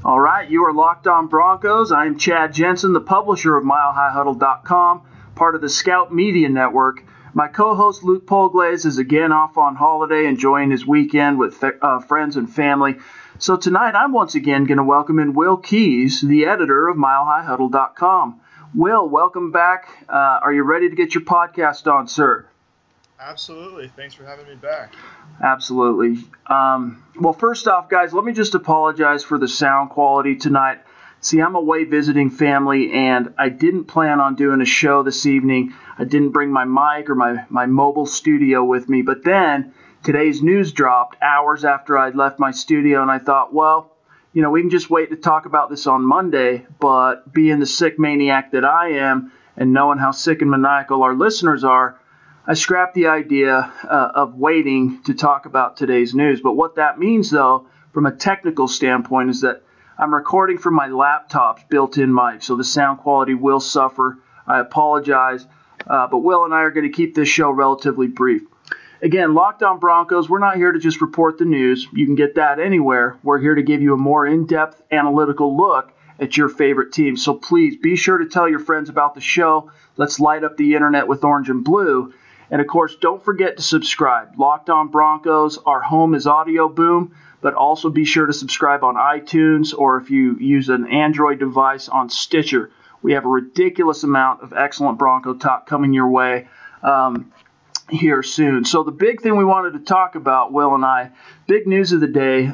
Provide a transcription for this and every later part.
All right, you are Locked On Broncos. I am Chad Jensen, the publisher of MileHighHuddle.com, part of the Scout Media Network. My co-host Luke Polglaze is again off on holiday, enjoying his weekend with friends and family. So tonight I'm once again going to welcome in Will Keys, the editor of MileHighHuddle.com. Will, welcome back. Are you ready to get your podcast on, sir? Absolutely. Thanks for having me back. Absolutely. Well, first off, guys, let me just apologize for the sound quality tonight. See, I'm away visiting family, and I didn't plan on doing a show this evening. I didn't bring my mic or my mobile studio with me. But then today's news dropped hours after I'd left my studio, and I thought, well, we can just wait to talk about this on Monday. But being the sick maniac that I am and knowing how sick and maniacal our listeners are, I scrapped the idea of waiting to talk about today's news. But what that means, though, from a technical standpoint, is that I'm recording from my laptop's built-in mic, so the sound quality will suffer. I apologize, but Will and I are going to keep this show relatively brief. Again, Locked On Broncos, we're not here to just report the news. You can get that anywhere. We're here to give you a more in-depth analytical look at your favorite team. So please be sure to tell your friends about the show. Let's light up the internet with orange and blue. And, of course, don't forget to subscribe. Locked On Broncos, our home is Audio Boom, but also be sure to subscribe on iTunes, or if you use an Android device, on Stitcher. We have a ridiculous amount of excellent Bronco talk coming your way here soon. So the big thing we wanted to talk about, Will and I, big news of the day,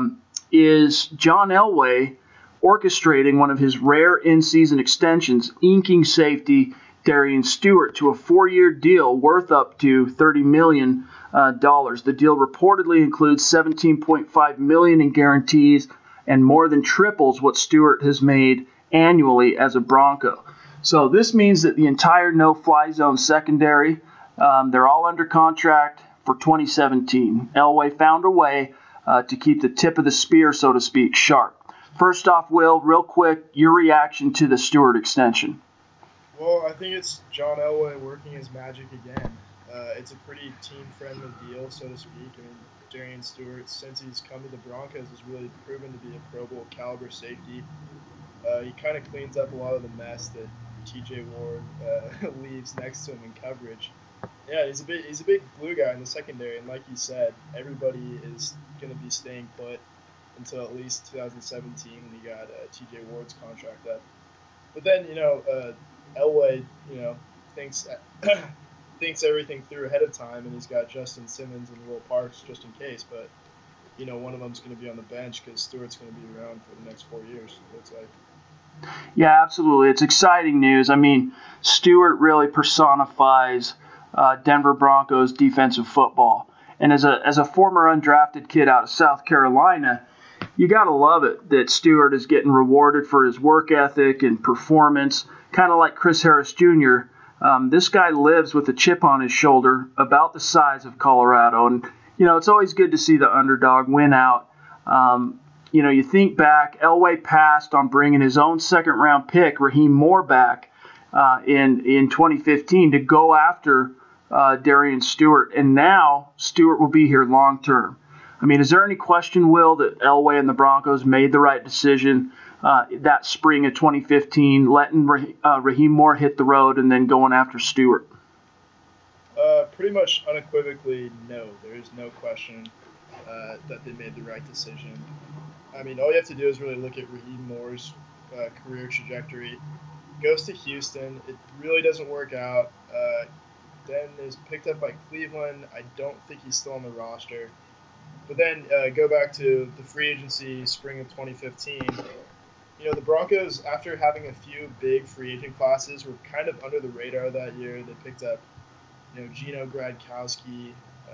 is John Elway orchestrating one of his rare in-season extensions, inking safety Darian Stewart to a 4-year deal worth up to $30 million. The deal reportedly includes $17.5 million in guarantees and more than triples what Stewart has made annually as a Bronco. So this means that the entire no-fly zone secondary, they're all under contract for 2017. Elway found a way to keep the tip of the spear, so to speak, sharp. First off, Will, real quick, your reaction to the Stewart extension. Well, I think it's John Elway working his magic again. It's a pretty team-friendly deal, so to speak. I mean, Darian Stewart, since he's come to the Broncos, has really proven to be a Pro Bowl caliber safety. He kind of cleans up a lot of the mess that TJ Ward leaves next to him in coverage. Yeah, he's a big glue guy in the secondary, and like you said, everybody is going to be staying put until at least 2017 when he got TJ Ward's contract up. But then, Elway, thinks everything through ahead of time, and he's got Justin Simmons and Will Parks just in case. But one of them's going to be on the bench because Stewart's going to be around for the next 4 years. It looks like. Yeah, absolutely. It's exciting news. I mean, Stewart really personifies Denver Broncos defensive football, and as a former undrafted kid out of South Carolina, you got to love it that Stewart is getting rewarded for his work ethic and performance. Kind of like Chris Harris Jr., this guy lives with a chip on his shoulder about the size of Colorado. And, it's always good to see the underdog win out. You think back, Elway passed on bringing his own second-round pick, Raheem Moore, back in 2015 to go after Darian Stewart. And now Stewart will be here long-term. I mean, is there any question, Will, that Elway and the Broncos made the right decision that spring of 2015, letting Raheem Moore hit the road and then going after Stewart? Pretty much unequivocally, no. There is no question that they made the right decision. I mean, all you have to do is really look at Raheem Moore's career trajectory. Goes to Houston. It really doesn't work out. Then is picked up by Cleveland. I don't think he's still on the roster. But then go back to the free agency spring of 2015. The Broncos, after having a few big free agent classes, were kind of under the radar that year. They picked up, Gino Gradkowski,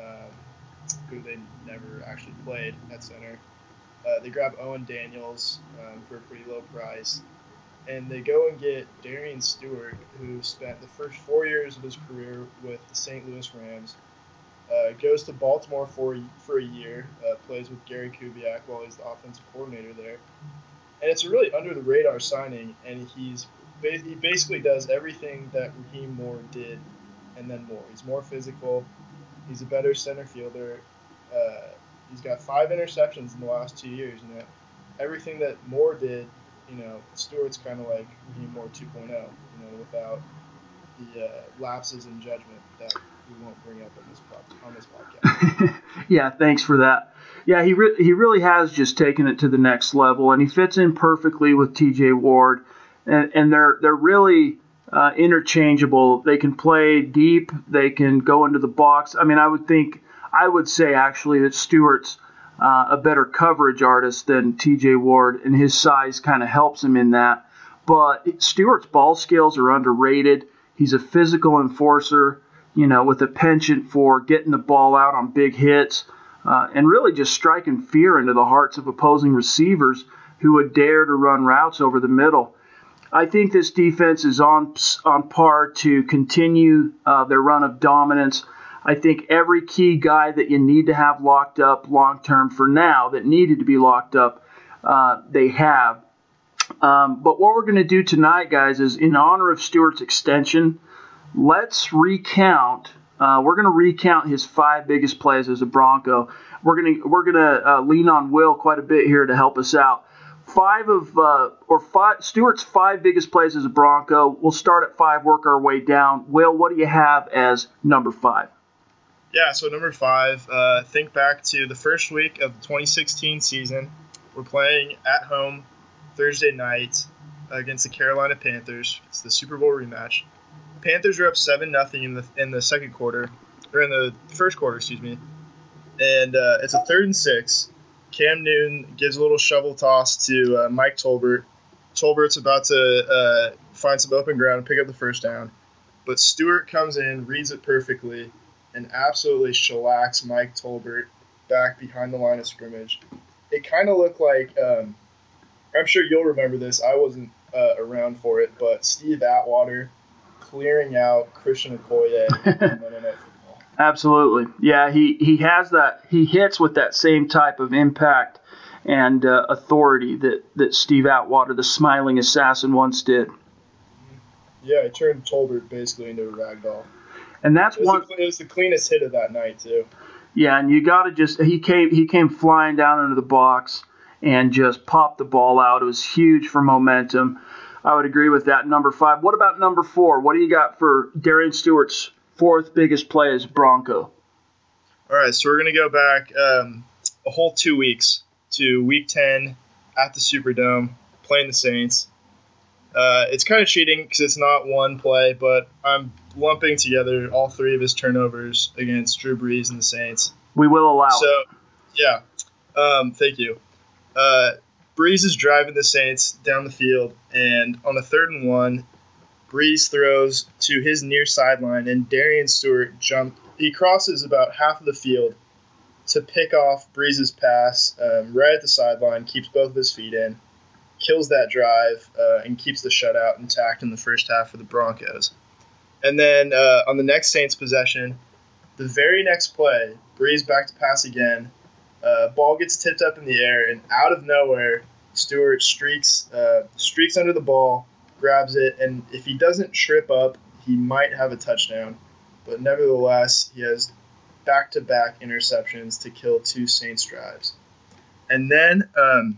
who they never actually played at center. They grab Owen Daniels for a pretty low price. And they go and get Darian Stewart, who spent the first 4 years of his career with the St. Louis Rams. Goes to Baltimore for a year, plays with Gary Kubiak while he's the offensive coordinator there. And it's a really under-the-radar signing, and he basically does everything that Raheem Moore did and then more. He's more physical. He's a better center fielder. He's got 5 interceptions in the last 2 years. everything that Moore did, Stewart's kind of like Raheem Moore 2.0, without the lapses in judgment that we won't bring up on this podcast. Yeah, thanks for that. Yeah, he really has just taken it to the next level, and he fits in perfectly with T.J. Ward, and they're really interchangeable. They can play deep, they can go into the box. I mean, I would say actually that Stewart's a better coverage artist than T.J. Ward, and his size kind of helps him in that. But Stewart's ball skills are underrated. He's a physical enforcer, with a penchant for getting the ball out on big hits and really just striking fear into the hearts of opposing receivers who would dare to run routes over the middle. I think this defense is on par to continue their run of dominance. I think every key guy that you need to have locked up long term for now that needed to be locked up, they have. But what we're going to do tonight, guys, is in honor of Stewart's extension, let's recount. We're going to recount his 5 biggest plays as a Bronco. We're going to lean on Will quite a bit here to help us out. Stewart's 5 biggest plays as a Bronco. We'll start at 5, work our way down. Will, what do you have as number 5? Yeah, so number 5, think back to the first week of the 2016 season. We're playing at home Thursday night against the Carolina Panthers. It's the Super Bowl rematch. Panthers are up 7-0 in the second quarter, or in the first quarter, excuse me. And it's a 3rd and 6. Cam Newton gives a little shovel toss to Mike Tolbert. Tolbert's about to find some open ground and pick up the first down. But Stewart comes in, reads it perfectly, and absolutely shellacks Mike Tolbert back behind the line of scrimmage. It kind of looked like, I'm sure you'll remember this, I wasn't around for it, but Steve Atwater clearing out Christian Okoye on Monday Night Football. Absolutely. Yeah, he has that. He hits with that same type of impact and authority that Steve Atwater, the smiling assassin, once did. Yeah, he turned Tolbert basically into a ragdoll. And that's it was the cleanest hit of that night, too. Yeah, and you got to just – he came flying down into the box and just popped the ball out. It was huge for momentum. I would agree with that. Number 5. What about number 4? What do you got for Darian Stewart's 4th biggest play as Bronco? All right, so we're going to go back a whole 2 weeks to Week 10 at the Superdome, playing the Saints. It's kind of cheating because it's not one play, but I'm lumping together all 3 of his turnovers against Drew Brees and the Saints. We will allow it. So, yeah, thank you. Brees is driving the Saints down the field, and on a 3rd and 1, Brees throws to his near sideline, and Darian Stewart he crosses about half of the field to pick off Brees' pass right at the sideline, keeps both of his feet in, kills that drive, and keeps the shutout intact in the first half for the Broncos. And then on the next Saints possession, the very next play, Brees back to pass again. Ball gets tipped up in the air, and out of nowhere, Stewart streaks under the ball, grabs it, and if he doesn't trip up, he might have a touchdown. But nevertheless, he has back-to-back interceptions to kill 2 Saints drives. And then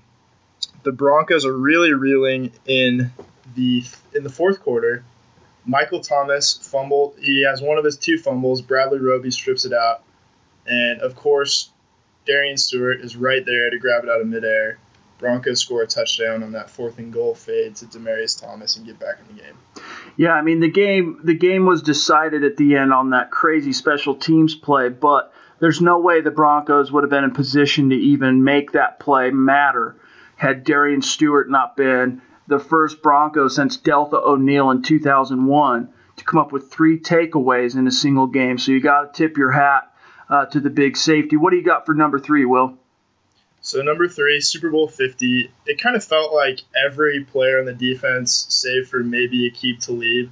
the Broncos are really reeling in the fourth quarter. Michael Thomas fumbled. He has one of his 2 fumbles. Bradley Roby strips it out. And, of course, Darian Stewart is right there to grab it out of midair. Broncos score a touchdown on that 4th and goal fade to Demaryius Thomas and get back in the game. Yeah, I mean, the game was decided at the end on that crazy special teams play, but there's no way the Broncos would have been in position to even make that play matter had Darian Stewart not been the first Bronco since Deltha O'Neal in 2001 to come up with 3 takeaways in a single game. So you got to tip your hat to the big safety. What do you got for number 3, Will? So number 3, Super Bowl 50. It kind of felt like every player on the defense, save for maybe Aqib Talib,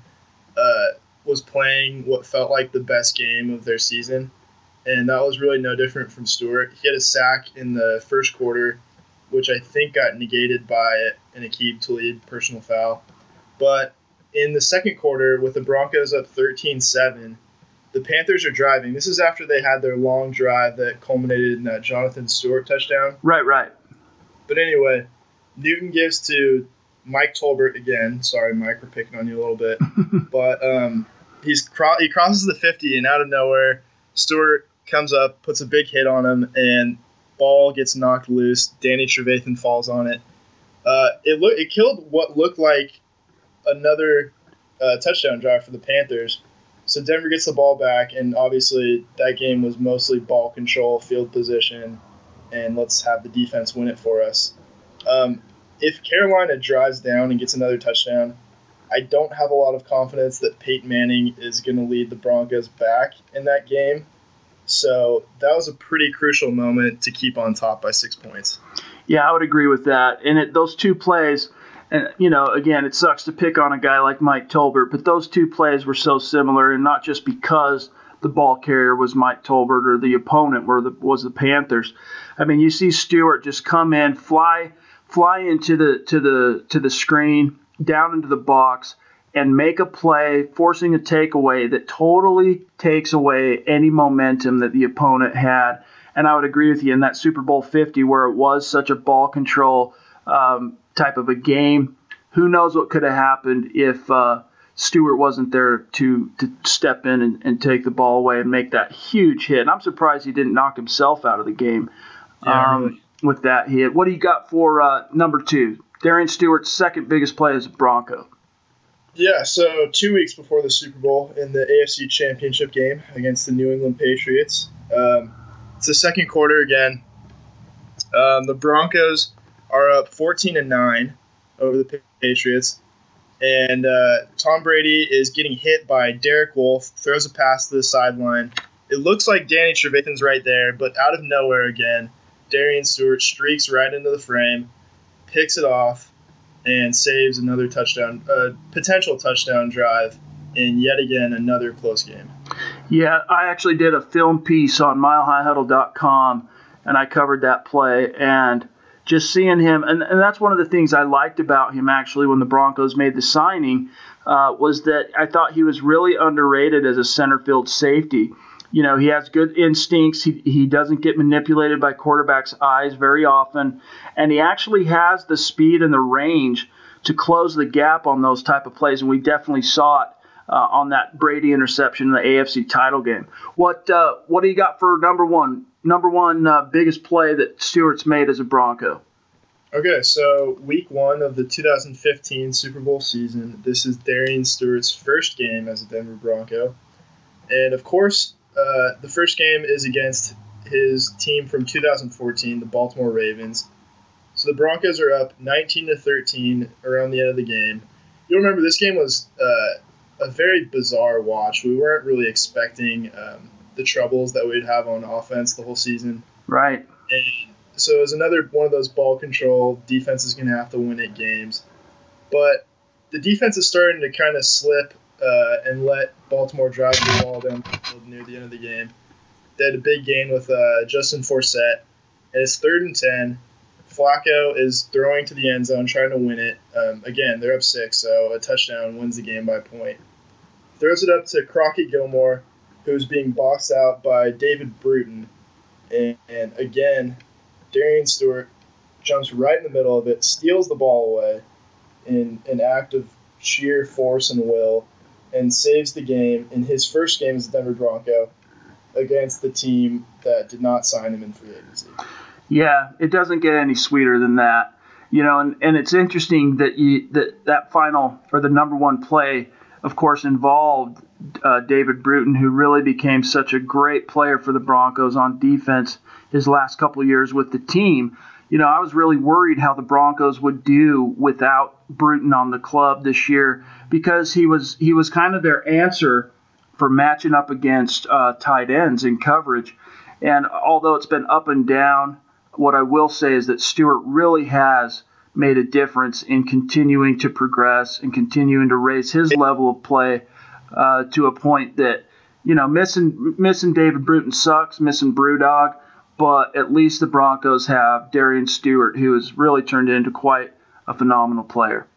was playing what felt like the best game of their season. And that was really no different from Stewart. He had a sack in the first quarter, which I think got negated by an Aqib Talib personal foul. But in the second quarter, with the Broncos up 13-7, the Panthers are driving. This is after they had their long drive that culminated in that Jonathan Stewart touchdown. Right. But anyway, Newton gives to Mike Tolbert again. Sorry, Mike, we're picking on you a little bit. But he crosses the 50, and out of nowhere, Stewart comes up, puts a big hit on him, and ball gets knocked loose. Danny Trevathan falls on it. It killed what looked like another touchdown drive for the Panthers. So Denver gets the ball back, and obviously that game was mostly ball control, field position, and let's have the defense win it for us. If Carolina drives down and gets another touchdown, I don't have a lot of confidence that Peyton Manning is going to lead the Broncos back in that game. So that was a pretty crucial moment to keep on top by 6 points. Yeah, I would agree with that. And those two plays, and again, it sucks to pick on a guy like Mike Tolbert, but those two plays were so similar, and not just because the ball carrier was Mike Tolbert or the opponent was the Panthers. I mean, you see Stewart just come in, fly into the screen, down into the box, and make a play, forcing a takeaway that totally takes away any momentum that the opponent had. And I would agree with you in that Super Bowl 50 where it was such a ball control type of a game. Who knows what could have happened if Stewart wasn't there to step in and take the ball away and make that huge hit. And I'm surprised he didn't knock himself out of the game really. with that hit. What do you got for number 2? Darian Stewart's second biggest play as a Bronco. Yeah, so 2 weeks before the Super Bowl in the AFC Championship game against the New England Patriots. It's the second quarter again. The Broncos are up 14-9 over the Patriots. And Tom Brady is getting hit by Derek Wolfe, throws a pass to the sideline. It looks like Danny Trevathan's right there, but out of nowhere again, Darian Stewart streaks right into the frame, picks it off, and saves another touchdown, potential touchdown drive in yet again another close game. Yeah, I actually did a film piece on milehighhuddle.com, and I covered that play. And just seeing him, and that's one of the things I liked about him actually when the Broncos made the signing, was that I thought he was really underrated as a center field safety. He has good instincts. He doesn't get manipulated by quarterbacks' eyes very often. And he actually has the speed and the range to close the gap on those type of plays. And we definitely saw it on that Brady interception in the AFC title game. What do you got for number one biggest play that Stewart's made as a Bronco? Okay, so week 1 of the 2015 Super Bowl season. This is Darian Stewart's first game as a Denver Bronco. And, of course, the first game is against his team from 2014, the Baltimore Ravens. So the Broncos are up 19-13 around the end of the game. You'll remember this game was a very bizarre watch. We weren't really expecting the troubles that we'd have on offense the whole season. Right. And so it was another one of those ball control, defense is going to have to win it games. But the defense is starting to kind of slip and let Baltimore drive the ball down the field near the end of the game. They had a big gain with Justin Forsett, and it's 3rd and 10. Flacco is throwing to the end zone, trying to win it. Again, they're up 6, so a touchdown wins the game by a point. Throws it up to Crockett Gilmore, who's being boxed out by David Bruton. And again, Darian Stewart jumps right in the middle of it, steals the ball away in an act of sheer force and will, and saves the game in his first game as a Denver Bronco against the team that did not sign him in free agency. Yeah, it doesn't get any sweeter than that. And it's interesting that that final, or the number one play, of course, involved David Bruton, who really became such a great player for the Broncos on defense his last couple of years with the team. I was really worried how the Broncos would do without Bruton on the club this year, because he was kind of their answer for matching up against tight ends in coverage. And although it's been up and down, what I will say is that Stewart really has made a difference in continuing to progress and continuing to raise his level of play to a point that, missing David Bruton sucks, missing Brewdog, but at least the Broncos have Darian Stewart, who has really turned into quite a phenomenal player.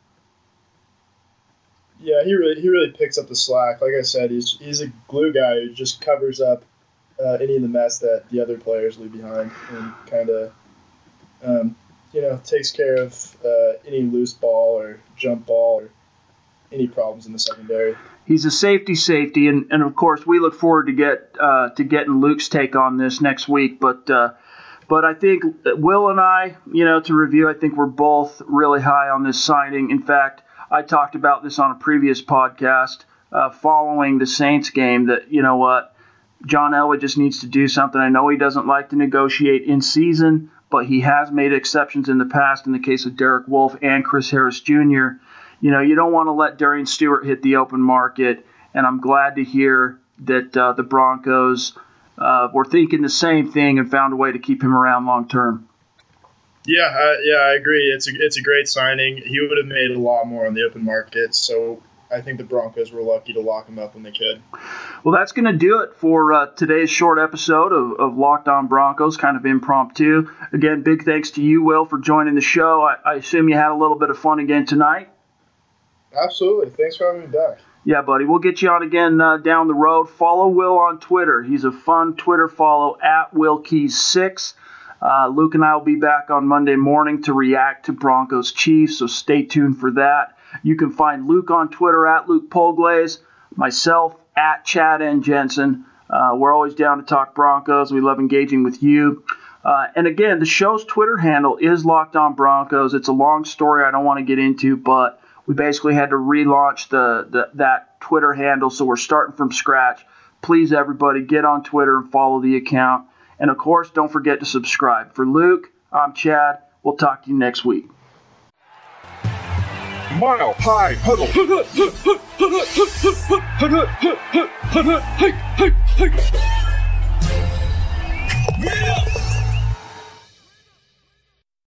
Yeah, he really picks up the slack. Like I said, he's a glue guy who just covers up any of the mess that the other players leave behind, and kind of takes care of any loose ball or jump ball or any problems in the secondary. He's a safety, and of course we look forward to getting Luke's take on this next week. But I think Will and I, to review, I think we're both really high on this signing. In fact, I talked about this on a previous podcast following the Saints game that, John Elway just needs to do something. I know he doesn't like to negotiate in season, but he has made exceptions in the past in the case of Derek Wolfe and Chris Harris Jr. You don't want to let Darian Stewart hit the open market, and I'm glad to hear that the Broncos were thinking the same thing and found a way to keep him around long term. Yeah, I agree. It's a great signing. He would have made a lot more on the open market, so I think the Broncos were lucky to lock him up when they could. Well, that's going to do it for today's short episode of Locked On Broncos, kind of impromptu. Again, big thanks to you, Will, for joining the show. I assume you had a little bit of fun again tonight. Absolutely. Thanks for having me back. Yeah, buddy. We'll get you on again down the road. Follow Will on Twitter. He's a fun Twitter follow, @WillKeys6. Luke and I will be back on Monday morning to react to Broncos Chiefs, so stay tuned for that. You can find Luke on Twitter @LukePolglaze, myself @ChadNJensen. We're always down to talk Broncos. We love engaging with you. And again, the show's Twitter handle is Locked On Broncos. It's a long story I don't want to get into, but we basically had to relaunch that Twitter handle, so we're starting from scratch. Please, everybody, get on Twitter and follow the account. And, of course, don't forget to subscribe. For Luke, I'm Chad. We'll talk to you next week. Mile High Huddle. Get up!